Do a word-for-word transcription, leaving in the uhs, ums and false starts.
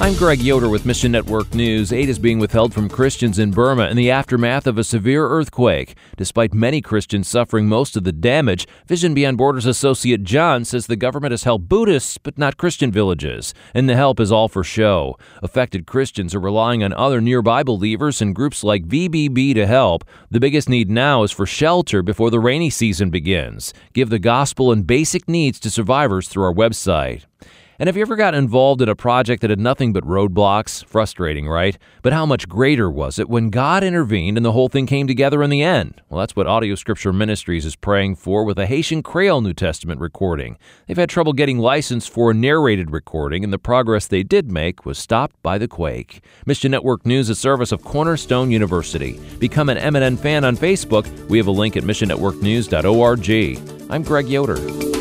I'm Greg Yoder with Mission Network News. Aid is being withheld from Christians in Burma in the aftermath of a severe earthquake. Despite many Christians suffering most of the damage, Vision Beyond Borders associate John says the government has helped Buddhists but not Christian villages, and the help is all for show. Affected Christians are relying on other nearby believers and groups like V B B to help. The biggest need now is for shelter before the rainy season begins. Give the gospel and basic needs to survivors through our website. And have you ever gotten involved in a project that had nothing but roadblocks? Frustrating, right? But how much greater was it when God intervened and the whole thing came together in the end? Well, that's what Audio Scripture Ministries is praying for with a Haitian Creole New Testament recording. They've had trouble getting licensed for a narrated recording, and the progress they did make was stopped by the quake. Mission Network News is a service of Cornerstone University. Become an M N N fan on Facebook. We have a link at mission network news dot org. I'm Greg Yoder.